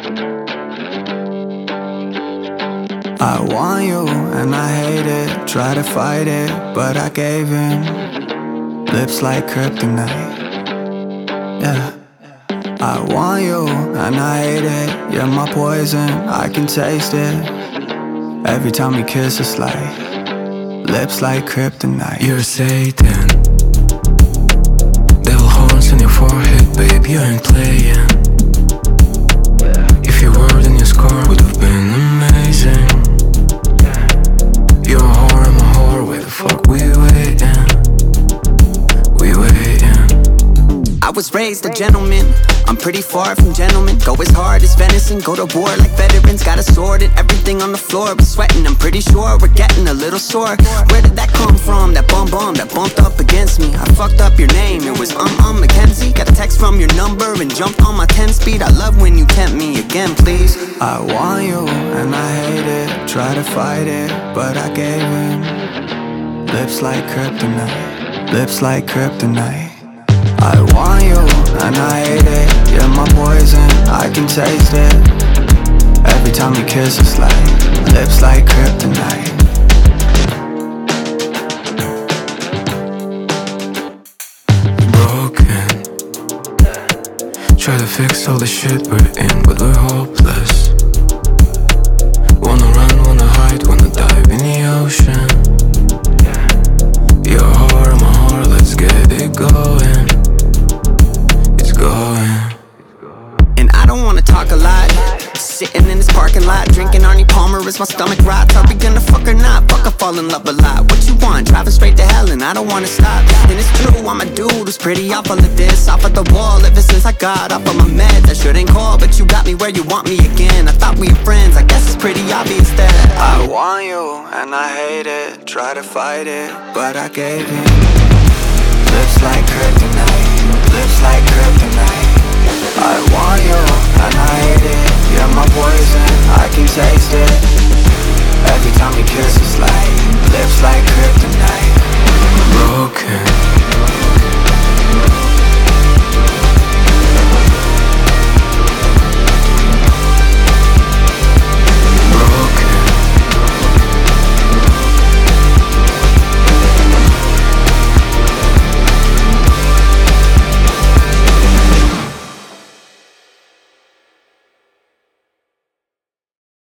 I want you and I hate it, try to fight it, but I gave in. Lips like kryptonite, yeah. I want you and I hate it, you're my poison, I can taste it. Every time we kiss it's like lips like kryptonite. You're Satan, devil horns on your forehead, babe, you ain't playing. If your word and your score would have been amazing. You're a whore, I'm a whore, where the fuck we waiting? We waiting. I was raised a gentleman, I'm pretty far from gentlemen. Go as hard as venison, go to war like veterans. Got a sword and everything on the floor, but sweating, I'm pretty sure we're getting a little sore. Where did that come from, that bum that bumped up against me? I fucked up your name, it was Mackenzie. Got a text from your number and jumped on my 10-speed. I love when you tempt me again, please. I want you and I hate it, try to fight it, but I gave in. Lips like kryptonite, lips like kryptonite. I want you and I hate it, you're my poison, I can taste it. Every time we kiss it's like lips like kryptonite. Broken, try to fix all the shit we're in, but we're hopeless. Wanna run, wanna hide, wanna dive in the ocean. You're a whore, I'm a whore, let's get it going. And I don't wanna talk a lot. Sitting in this parking lot, drinking Arnie Palmer as my stomach rots. Are we gonna fuck or not? Fuck, I fall in love a lot. What you want? Driving straight to hell and I don't wanna stop. And it's true, I'm a dude who's pretty off all of this. Off of the wall ever since I got off of my meds. I shouldn't call, but you got me where you want me again. I thought we were friends, I guess it's pretty obvious that I want you and I hate it, try to fight it, but I gave in. Lips like kryptonite.